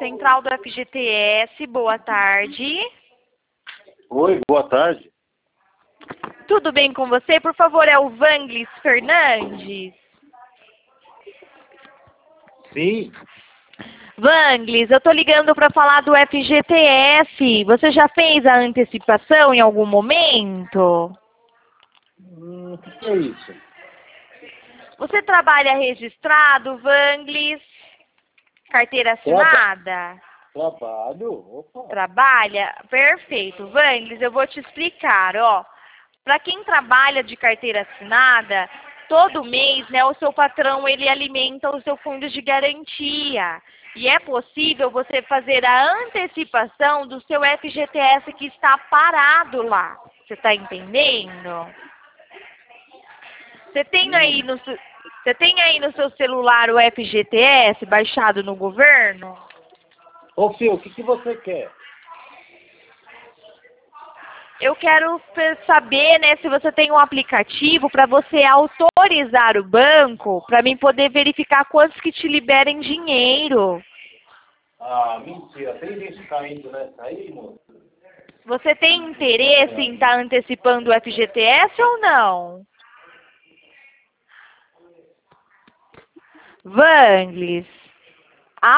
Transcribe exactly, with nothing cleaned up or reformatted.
central do F G T S. Boa tarde. Oi, boa tarde. Tudo bem com você? Por favor, é o Vanglis Fernandes? Sim. Vanglis, eu tô ligando para falar do F G T S. Você já fez a antecipação em algum momento? Hum, o que, que é isso? Você trabalha registrado, Vanglis? Carteira assinada? Trabalho? Opa. Trabalha? Perfeito. Vanglis, eu vou te explicar, ó. Para quem trabalha de carteira assinada, todo mês, né, o seu patrão, ele alimenta o seu fundo de garantia. E é possível você fazer a antecipação do seu F G T S que está parado lá. Você está entendendo? Você tem aí no, se- você tem aí no seu celular o F G T S baixado no governo? Ô, Fio, o que, que você quer? Eu quero pe- saber, né, se você tem um aplicativo para você autorizar o banco para mim poder verificar quantos que te liberem dinheiro. Ah, mentira. Tem gente caindo nessa aí, moço? Você tem interesse em estar antecipando o F G T S ou não? Vanglis.